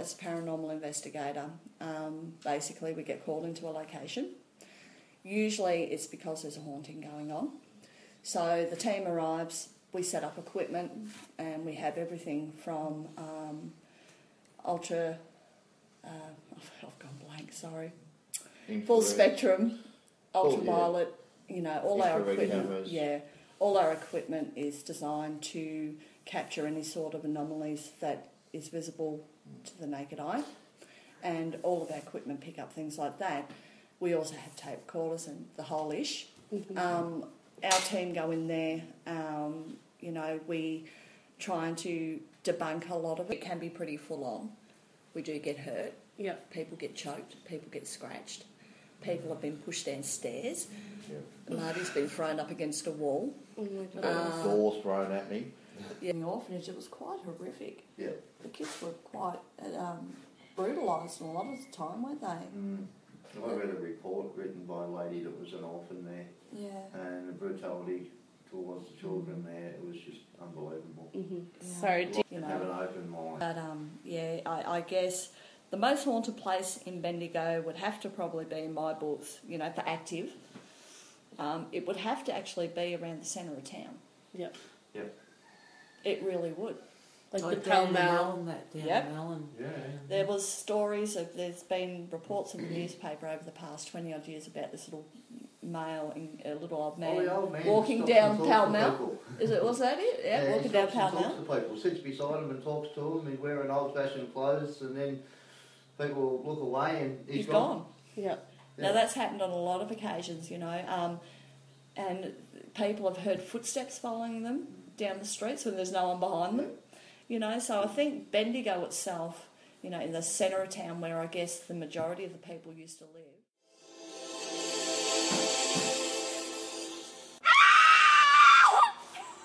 as a paranormal investigator, basically we get called into a location. Usually it's because there's a haunting going on. So the team arrives, we set up equipment, and we have everything from ultra... I've gone blank, sorry. Full spectrum, ultraviolet, all our equipment. Yeah, all our equipment is designed to capture any sort of anomalies that is visible to the naked eye, and all of our equipment pick up things like that. We also have tape recorders and the whole ish. Mm-hmm. Our team go in there. We trying to debunk a lot of it. It can be pretty full on. We do get hurt. Yeah. People get choked. People get scratched. People have been pushed downstairs. Yeah. Marty's been thrown up against a wall. Doors thrown at me. Yeah. In the orphanage, it was quite horrific. Yeah. The kids were quite brutalised a lot of the time, weren't they? Mm. I read a report written by a lady that was an orphan there. Yeah. And the brutality towards the children there, it was just unbelievable. Mm-hmm. Yeah. So, have an open mind. But, I guess the most haunted place in Bendigo would have to probably be, in my books, for active. It would have to actually be around the centre of town. Yep. Yep. It really would. Like the Pall Mall. Yep. There was stories there's been reports in the newspaper over the past 20 odd years about this little male, a little old man, walking down Pall Mall. Was that it? Yeah, walking down Pall Mall. Talks to people, sits beside him and talks to them. He's wearing old-fashioned clothes, and then people look away and he's gone. Yeah. Now that's happened on a lot of occasions, and people have heard footsteps following them down the streets when there's no one behind them. So I think Bendigo itself, in the centre of town where I guess the majority of the people used to live.